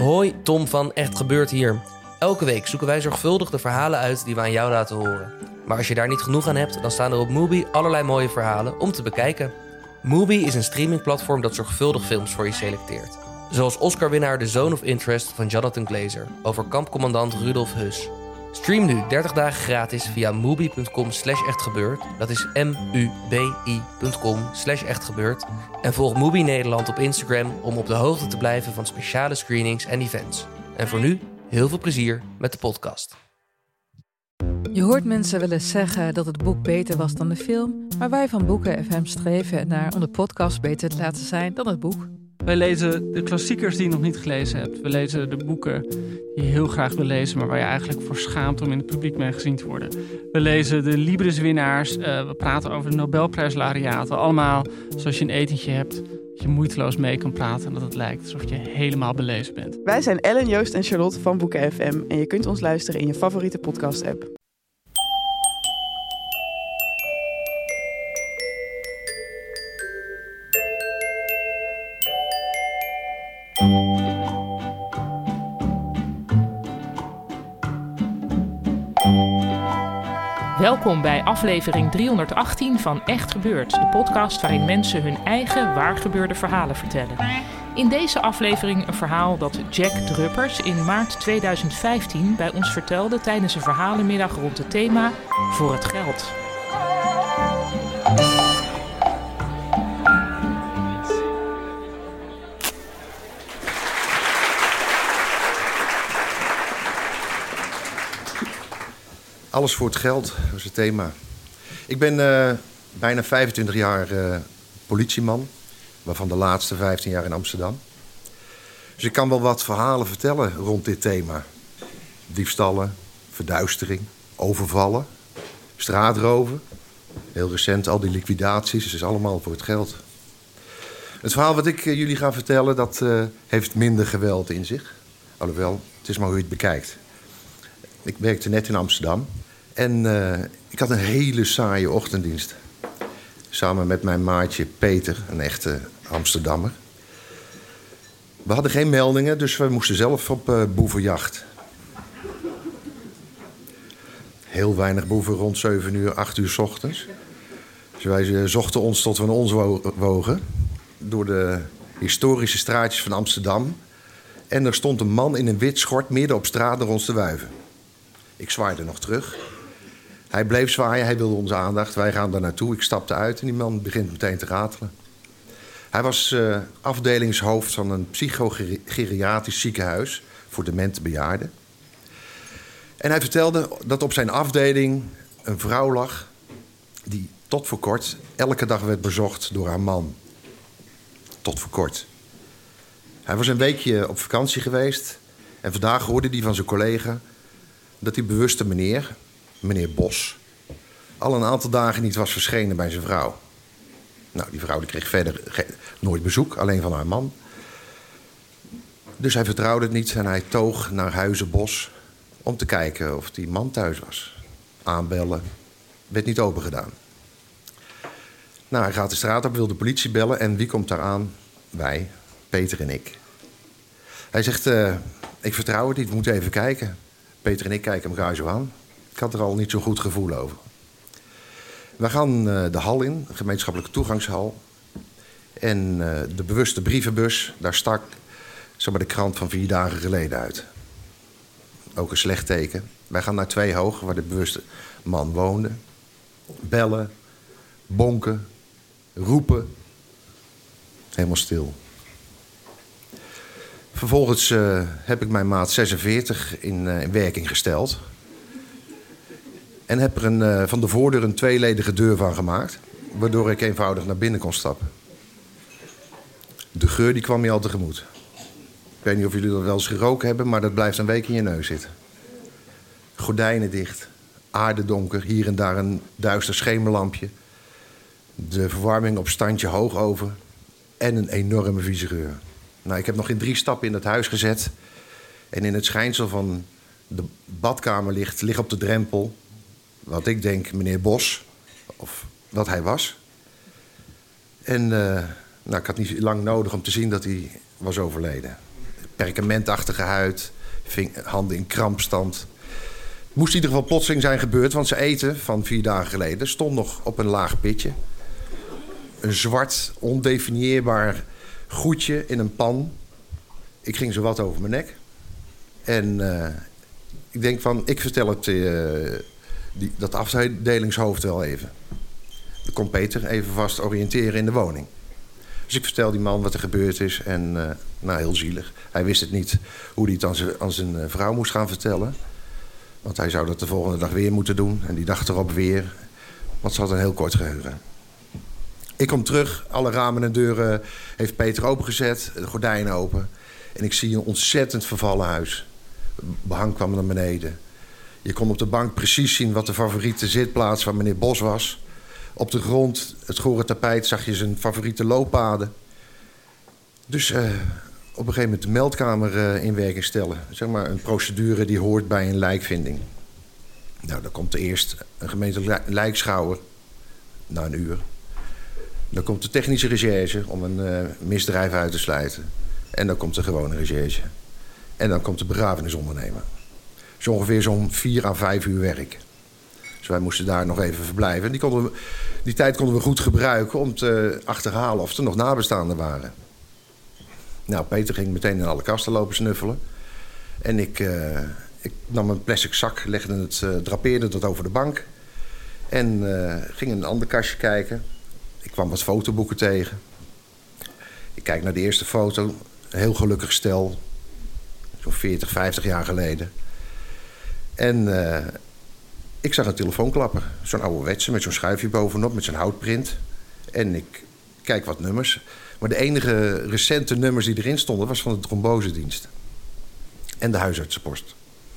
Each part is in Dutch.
Hoi, Tom van Echt Gebeurd hier. Elke week zoeken wij zorgvuldig de verhalen uit die we aan jou laten horen. Maar als je daar niet genoeg aan hebt, dan staan er op Mubi allerlei mooie verhalen om te bekijken. Mubi is een streamingplatform dat zorgvuldig films voor je selecteert. Zoals Oscar-winnaar The Zone of Interest van Jonathan Glazer over kampcommandant Rudolf Höss. Stream nu 30 dagen gratis via mubi.com/echtgebeurd. Dat is mubi.com/echtgebeurd. En volg Mubi Nederland op Instagram om op de hoogte te blijven van speciale screenings en events. En voor nu, heel veel plezier met de podcast. Je hoort mensen wel eens zeggen dat het boek beter was dan de film, maar wij van Boeken FM streven naar om de podcast beter te laten zijn dan het boek. Wij lezen de klassiekers die je nog niet gelezen hebt. We lezen de boeken die je heel graag wil lezen, maar waar je eigenlijk voor schaamt om in het publiek mee gezien te worden. We lezen de Libris-winnaars. We praten over de Nobelprijslaureaten. Allemaal zoals je een etentje hebt, dat je moeiteloos mee kan praten en dat het lijkt alsof je helemaal belezen bent. Wij zijn Ellen, Joost en Charlotte van Boeken FM en je kunt ons luisteren in je favoriete podcast-app. Welkom bij aflevering 318 van Echt Gebeurd, de podcast waarin mensen hun eigen waargebeurde verhalen vertellen. In deze aflevering een verhaal dat Jack Druppers in maart 2015 bij ons vertelde tijdens een verhalenmiddag rond het thema Voor het geld. Alles voor het geld, dat is het thema. Ik ben bijna 25 jaar politieman, waarvan de laatste 15 jaar in Amsterdam. Dus ik kan wel wat verhalen vertellen rond dit thema. Diefstallen, verduistering, overvallen, straatroven. Heel recent al die liquidaties, dus is allemaal voor het geld. Het verhaal wat ik jullie ga vertellen, dat heeft minder geweld in zich. Alhoewel, het is maar hoe je het bekijkt. Ik werkte net in Amsterdam en ik had een hele saaie ochtenddienst. Samen met mijn maatje Peter, een echte Amsterdammer. We hadden geen meldingen, dus we moesten zelf op boevenjacht. Heel weinig boeven rond 7 uur, 8 uur 's ochtends. Dus wij zochten ons tot we een ons wogen door de historische straatjes van Amsterdam. En er stond een man in een wit schort midden op straat naar ons te wuiven. Ik zwaaide nog terug. Hij bleef zwaaien, hij wilde onze aandacht. Wij gaan daar naartoe. Ik stapte uit en die man begint meteen te ratelen. Hij was afdelingshoofd van een psychogeriatrisch ziekenhuis voor demente bejaarden. En hij vertelde dat op zijn afdeling een vrouw lag die tot voor kort elke dag werd bezocht door haar man. Tot voor kort. Hij was een weekje op vakantie geweest en vandaag hoorde hij van zijn collega dat die bewuste meneer Bos, al een aantal dagen niet was verschenen bij zijn vrouw. Nou, die vrouw die kreeg verder nooit bezoek, alleen van haar man. Dus hij vertrouwde het niet en hij toog naar Huizen Bos om te kijken of die man thuis was. Aanbellen, werd niet opengedaan. Nou, hij gaat de straat op, wil de politie bellen en wie komt daar aan? Wij, Peter en ik. Hij zegt, ik vertrouw het niet, we moeten even kijken. Peter en ik kijken elkaar zo aan. Ik had er al niet zo'n goed gevoel over. We gaan de hal in, een gemeenschappelijke toegangshal. En de bewuste brievenbus, daar stak zeg maar, de krant van 4 dagen geleden uit. Ook een slecht teken. Wij gaan naar 2 hoog, waar de bewuste man woonde. Bellen, bonken, roepen. Helemaal stil. Vervolgens heb ik mijn maat 46 in werking gesteld. En heb er van de voordeur een tweeledige deur van gemaakt. Waardoor ik eenvoudig naar binnen kon stappen. De geur die kwam je al tegemoet. Ik weet niet of jullie dat wel eens geroken hebben, maar dat blijft een week in je neus zitten. Gordijnen dicht, aardedonker, hier en daar een duister schemerlampje. De verwarming op standje hoog over. En een enorme vieze geur. Nou, ik heb nog in 3 stappen in het huis gezet. En in het schijnsel van de badkamerlicht ligt op de drempel wat ik denk meneer Bos, of wat hij was. En ik had niet lang nodig om te zien dat hij was overleden. perkamentachtige huid, handen in krampstand. Het moest in ieder geval plotseling zijn gebeurd, want zijn eten van 4 dagen geleden stond nog op een laag pitje. Een zwart, ondefinieerbaar goedje in een pan. Ik ging zo wat over mijn nek. En ik denk van, ik vertel het dat afdelingshoofd wel even. Dan kon Peter even vast oriënteren in de woning. Dus ik vertel die man wat er gebeurd is. En heel zielig. Hij wist het niet hoe hij het aan zijn vrouw moest gaan vertellen. Want hij zou dat de volgende dag weer moeten doen. En die dag erop weer. Want ze had een heel kort geheugen. Ik kom terug. Alle ramen en deuren heeft Peter opengezet. De gordijnen open. En ik zie een ontzettend vervallen huis. Behang kwam naar beneden. Je kon op de bank precies zien wat de favoriete zitplaats van meneer Bos was. Op de grond, het gore tapijt, zag je zijn favoriete looppaden. Dus op een gegeven moment de meldkamer in werking stellen. Zeg maar een procedure die hoort bij een lijkvinding. Nou, dan komt eerst een gemeentelijk lijkschouwer. Na een uur. Dan komt de technische recherche om een misdrijf uit te sluiten. En dan komt de gewone recherche. En dan komt de begrafenisondernemer. Dus ongeveer zo'n 4 à 5 uur werk. Dus wij moesten daar nog even verblijven. Die tijd konden we goed gebruiken om te achterhalen of er nog nabestaanden waren. Nou, Peter ging meteen in alle kasten lopen snuffelen. En ik nam een plastic zak, drapeerde dat over de bank. En ging in een ander kastje kijken. Ik kwam wat fotoboeken tegen. Ik kijk naar de eerste foto. Een heel gelukkig stel. Zo'n 40, 50 jaar geleden. En ik zag een telefoonklapper. Zo'n ouderwetse met zo'n schuifje bovenop, met zo'n houtprint. En ik kijk wat nummers. Maar de enige recente nummers die erin stonden was van de trombosedienst. En de huisartsenpost.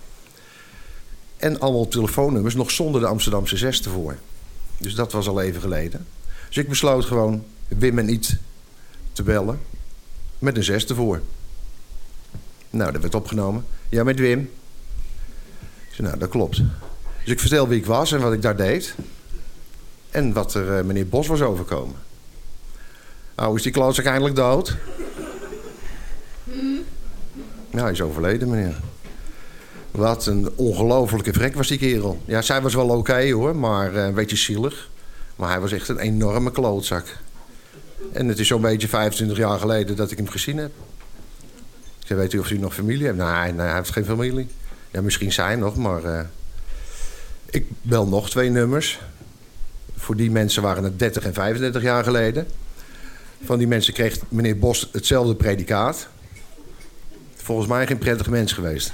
En allemaal telefoonnummers, nog zonder de Amsterdamse 6 ervoor. Dus dat was al even geleden. Dus ik besloot gewoon Wim en Iet te bellen. Met een 6 ervoor. Nou, dat werd opgenomen. Ja, met Wim. Ik zei, nou, dat klopt. Dus ik vertel wie ik was en wat ik daar deed. En wat er meneer Bos was overkomen. Nou, is die klootzak eindelijk dood? Nou, hij is overleden, meneer. Wat een ongelofelijke vrek was die kerel. Ja, zij was wel oké, hoor, maar een beetje zielig. Maar hij was echt een enorme klootzak. En het is zo'n beetje 25 jaar geleden dat ik hem gezien heb. Ik zei, weet u of u nog familie heeft? Nee, hij heeft geen familie. Ja, misschien zij nog, maar... ik bel nog 2 nummers. Voor die mensen waren het 30 en 35 jaar geleden. Van die mensen kreeg meneer Bos hetzelfde predicaat. Volgens mij geen prettig mens geweest.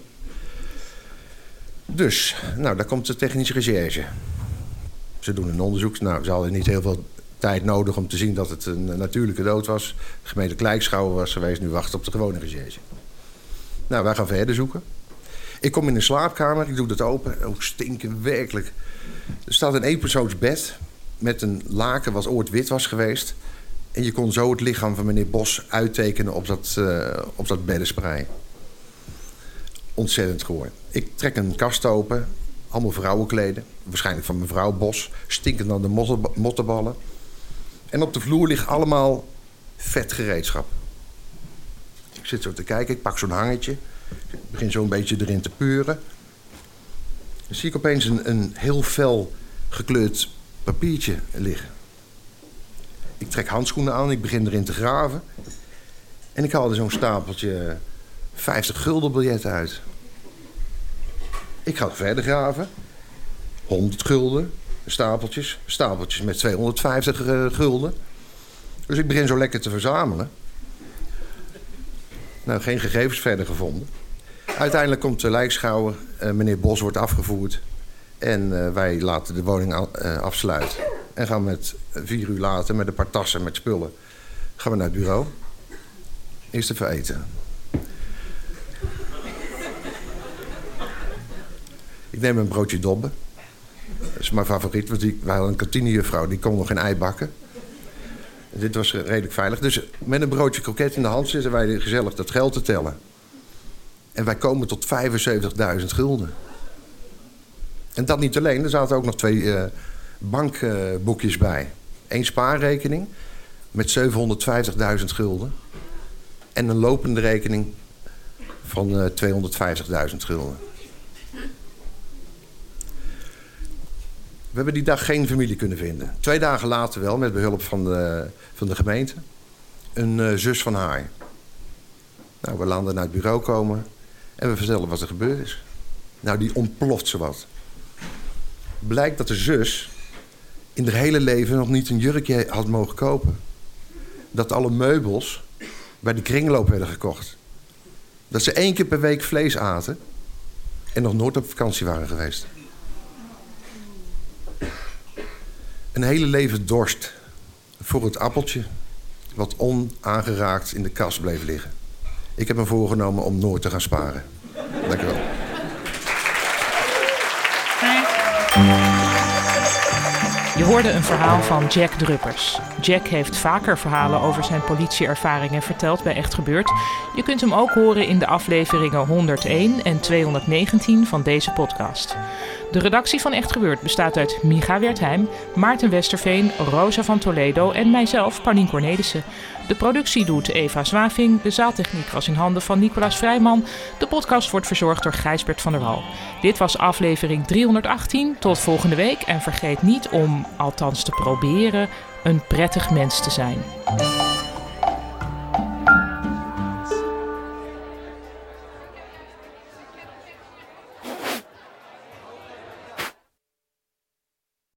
Dus, nou, daar komt de technische recherche. Ze doen een onderzoek. Nou, ze hadden niet heel veel tijd nodig om te zien dat het een natuurlijke dood was. De gemeente Lijkschouwer was geweest, nu wachten op de gewone recherche. Nou, wij gaan verder zoeken. Ik kom in een slaapkamer, ik doe dat open. Ook stinken, werkelijk. Er staat een eenpersoonsbed met een laken wat ooit wit was geweest. En je kon zo het lichaam van meneer Bos uittekenen op dat beddensprei. Ontzettend goor. Ik trek een kast open, allemaal vrouwenkleden. Waarschijnlijk van mevrouw Bos, stinkend aan de mottenballen. En op de vloer ligt allemaal vet gereedschap. Ik zit zo te kijken, ik pak zo'n hangetje. Ik begin zo een beetje erin te peuren. Dan zie ik opeens een heel fel gekleurd papiertje liggen. Ik trek handschoenen aan, ik begin erin te graven. En ik haal er zo'n stapeltje 50 gulden biljetten uit. Ik ga verder graven. 100 gulden, stapeltjes met 250 gulden. Dus ik begin zo lekker te verzamelen. Nou, geen gegevens verder gevonden. Uiteindelijk komt de lijkschouwer, meneer Bos wordt afgevoerd. En wij laten de woning afsluiten. En gaan met 4 uur later, met een paar tassen met spullen, gaan we naar het bureau. Eerst even eten. Ik neem een broodje dobben. Dat is mijn favoriet, want wij hadden een kantinejuffrouw, die kon nog geen ei bakken. Dit was redelijk veilig. Dus met een broodje kroket in de hand zitten wij gezellig dat geld te tellen. En wij komen tot 75.000 gulden. En dat niet alleen, er zaten ook nog 2 bankboekjes bij. 1 spaarrekening met 750.000 gulden. En een lopende rekening van 250.000 gulden. We hebben die dag geen familie kunnen vinden. 2 dagen later wel, met behulp van de gemeente. Een zus van haar. Nou, we laten naar het bureau komen en we vertellen wat er gebeurd is. Nou, die ontploft zowat. Blijkt dat de zus in haar hele leven nog niet een jurkje had mogen kopen. Dat alle meubels bij de kringloop werden gekocht. Dat ze 1 keer per week vlees aten en nog nooit op vakantie waren geweest. Een hele leven dorst voor het appeltje wat onaangeraakt in de kast bleef liggen. Ik heb me voorgenomen om nooit te gaan sparen. Dank u wel. Je hoorde een verhaal van Jack Druppers. Jack heeft vaker verhalen over zijn politieervaringen verteld bij Echt Gebeurd. Je kunt hem ook horen in de afleveringen 101 en 219 van deze podcast. De redactie van Echt Gebeurd bestaat uit Micha Wertheim, Maarten Westerveen, Rosa van Toledo en mijzelf, Paulien Cornelissen. De productie doet Eva Zwaving, de zaaltechniek was in handen van Nicolaas Vrijman. De podcast wordt verzorgd door Gijsbert van der Wal. Dit was aflevering 318. Tot volgende week en vergeet niet om, althans te proberen, een prettig mens te zijn.